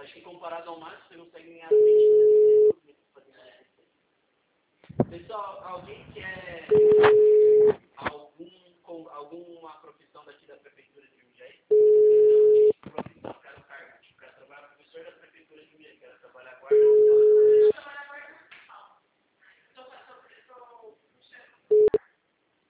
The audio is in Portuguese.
Acho que comparado ao máximo, você consegue ganhar 20 minutos fazendo. Pessoal, alguém quer